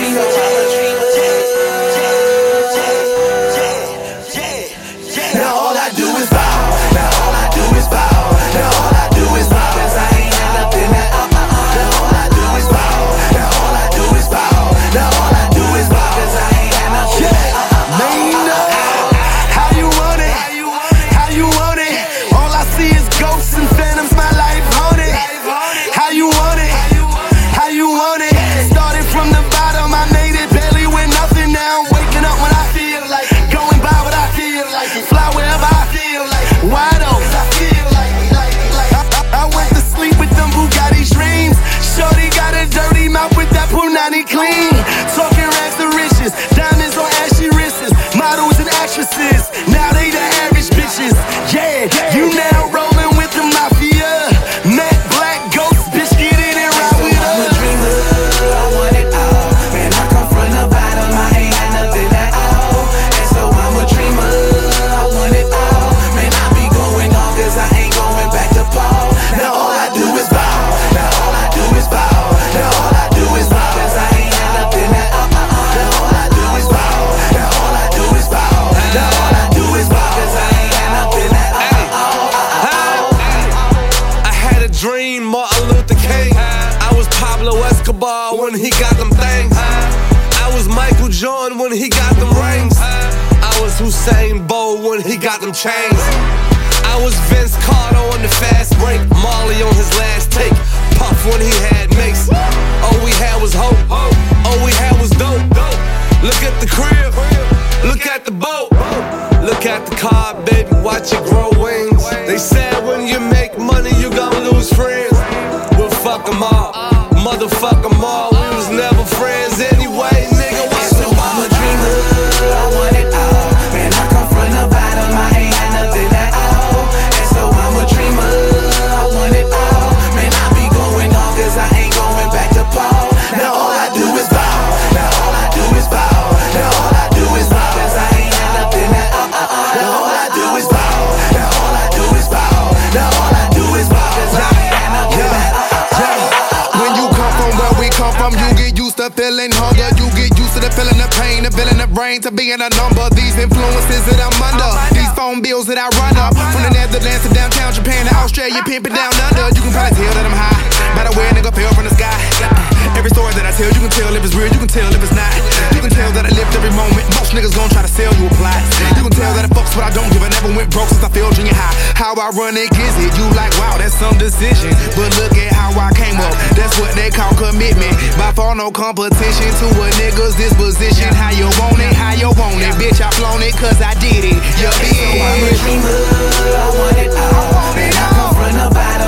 Now all I do is bow. Now all I do is bow. Now all I do is bow. 'Cause I ain't had nothing that Now all I do is bow. Now all I do is bow. Now all I do is bow. 'Cause I ain't had nothing that how you want it? How you want it? All I see is ghosts and phantoms. My life haunted. How you want it? How you want it? Started from the bottom. I made it barely with nothing. Now I'm waking up when I feel like going by what I feel like. Fly wherever I feel like. Wide open. I feel like I went to sleep with them Bugatti dreams. Shorty got a dirty mouth with that Punani clean. Talking rags to riches. Diamonds on ashy wrists. Models and actresses. Now they the average bitches. Yeah, you now rolling with the mafia. Matt Black Ghost, bitch, get in and ride with us. I'm a dreamer, I want it all. Man, I come from the bottom, I ain't had nothing at all. And so I'm a dreamer, I want it all. Man, I be going on 'cause I ain't going back to Paul. Now all I do is bow. Now all I do is bow. Now all I do is bow. 'Cause I ain't had nothing at Now all I do is bow. Now all I do is bow. Now all I do is bow. 'Cause I ain't had nothing at I had a dream, Martin Luther King. I was Pablo Escobar when he got them things. I was Michael Jordan when he got them rings. I was Usain Bolt when he got them chains. I was Vince Carter on the fast break, Marley on his last take, Puff when he had mace. All we had was hope, all we had was dope. Look at the crib, look at the boat, look at the car, baby, watch it grow wings. They said when you make money, you gon' lose friends. Well, fuck them all, motherfuck them all. We was never friends anyway, nigga. What's so I'm a dreamer, I want it all. Man, I come from the bottom, I ain't had nothing at all. And so I'm a dreamer, I want it all. Man, I be going on 'cause I ain't going back to Paul. Now all I do is bow. Now all I do is bow. Now all I do is bow. 'Cause I ain't had nothing at Now all I do is bow. Now all I do is bow. Now all I do is bow. 'Cause I ain't had nothing at When you come from where we come from, you get used to feeling hunger. You get used to the feeling of pain, the feeling of brain, to being a number. These influences that I'm under, these phone bills that I run up. From the Netherlands to downtown Japan to Australia, pimping down under. You can probably tell that I'm high by the way a nigga fell from the sky. Every story that I tell, you can tell if it's real, you can tell if it's not. You can tell that I lived every moment. Most niggas gon' try to sell you a plot. You can tell that I fucks what I don't give. I never went broke since I failed junior high. How I run it, is it? You like, wow, that's some decision. But look at how I came up. That's what they call commitment. By far no competition to a nigga's disposition. How you want it, how you want it. Bitch, I flown it 'cause I did it. You So I'm a dreamer, I want it all. Man, I come from the bottom.